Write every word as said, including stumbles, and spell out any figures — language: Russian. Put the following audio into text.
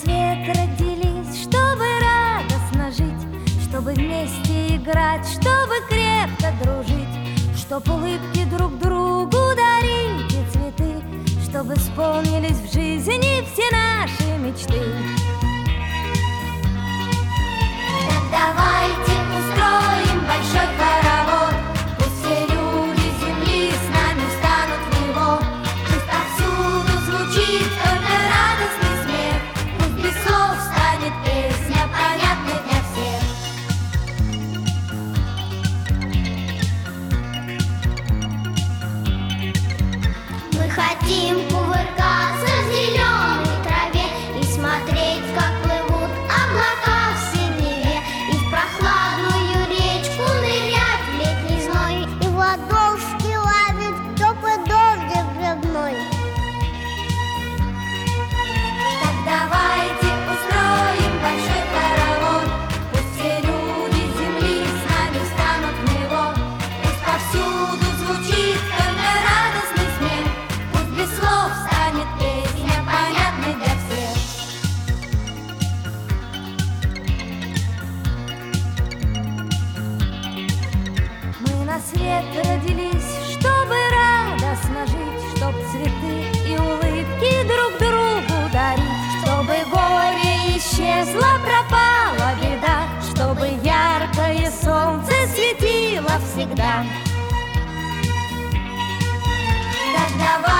свет родились, чтобы радостно жить, чтобы вместе играть, чтобы крепко дружить, чтоб улыбки друг другу дарить и цветы, чтобы исполнились в жизни все наши мечты. Так давайте устроим большой хоровод, пусть все люди земли с нами встанут в него. Пусть повсюду звучит только радостный смех, пусть без слов станет песня понятной для всех. Мы хотим кувыркаться в зеленой траве и смотреть, как плывут облака в синеве, и в прохладную речку нырять в летний зной, И в ладошки ловить теплый дождик грибной. Так давайте устроим большой хоровод, пусть все люди земли с нами встанут в него. Пусть повсюду звучит только радостный смех, пусть без слов станет песня понятной для всех. Мы на свет родились, чтобы радостно жить, чтоб цветы и улыбки друг другу дарить, чтобы горе исчезло, пропала беда, чтобы яркое солнце светило всегда. Так давай